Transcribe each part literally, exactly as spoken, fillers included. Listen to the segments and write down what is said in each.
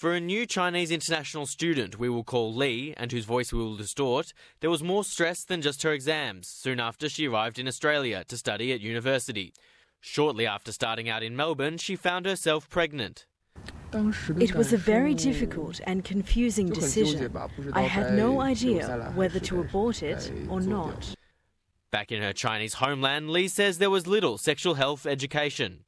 For a new Chinese international student we will call Lee, and whose voice we will distort, there was more stress than just her exams soon after she arrived in Australia to study at university. Shortly after starting out in Melbourne, she found herself pregnant. It was a very difficult and confusing decision. I had no idea whether to abort it or not. Back in her Chinese homeland, Lee says there was little sexual health education.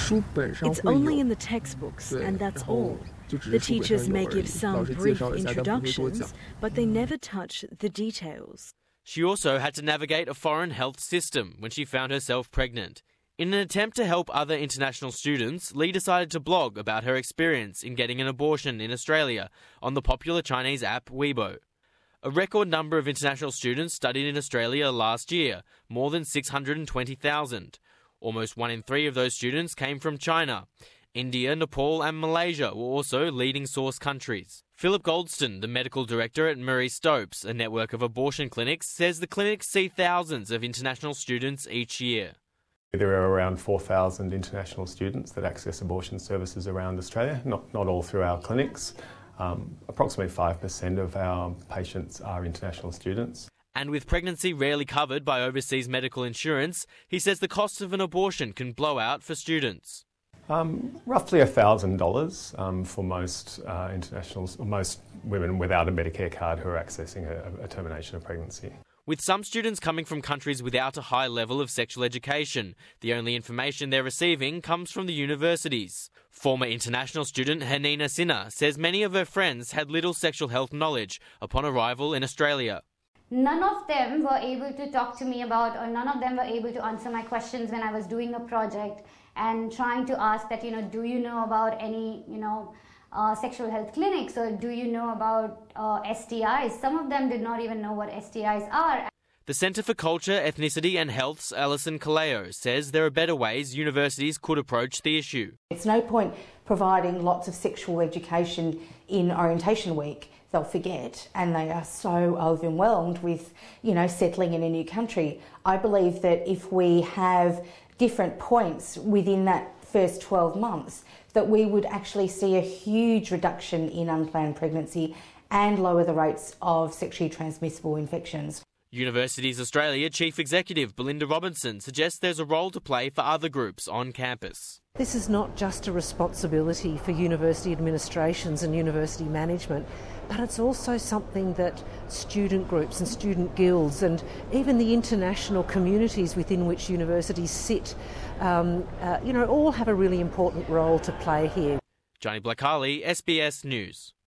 It's only in the textbooks, and that's all. The teachers may give some brief introductions, but they never touch the details. She also had to navigate a foreign health system when she found herself pregnant. In an attempt to help other international students, Lee decided to blog about her experience in getting an abortion in Australia on the popular Chinese app Weibo. A record number of international students studied in Australia last year, more than six hundred twenty thousand. Almost one in three of those students came from China. India, Nepal and Malaysia were also leading source countries. Philip Goldston, the medical director at Marie Stopes, a network of abortion clinics, says the clinics see thousands of international students each year. There are around four thousand international students that access abortion services around Australia, not, not all through our clinics. Um, approximately five percent of our patients are international students. And with pregnancy rarely covered by overseas medical insurance, he says the cost of an abortion can blow out for students. Um, roughly one thousand dollars um, for most uh, internationals, or most women without a Medicare card who are accessing a, a termination of pregnancy. With some students coming from countries without a high level of sexual education, the only information they're receiving comes from the universities. Former international student Hanina Sinha says many of her friends had little sexual health knowledge upon arrival in Australia. None of them were able to talk to me about, or none of them were able to answer my questions when I was doing a project and trying to ask that, you know, do you know about any, you know, uh, sexual health clinics, or do you know about uh, S T Is? Some of them did not even know what S T Is are. The Centre for Culture, Ethnicity and Health's Alison Kaleo says there are better ways universities could approach the issue. It's no point providing lots of sexual education in orientation week. They'll forget, and they are so overwhelmed with, you know, settling in a new country. I believe that if we have different points within that first twelve months, that we would actually see a huge reduction in unplanned pregnancy and lower the rates of sexually transmissible infections. Universities Australia Chief Executive Belinda Robinson suggests there's a role to play for other groups on campus. This is not just a responsibility for university administrations and university management, but it's also something that student groups and student guilds and even the international communities within which universities sit, um, uh, you know, all have a really important role to play here. Johnny Blackali, S B S News.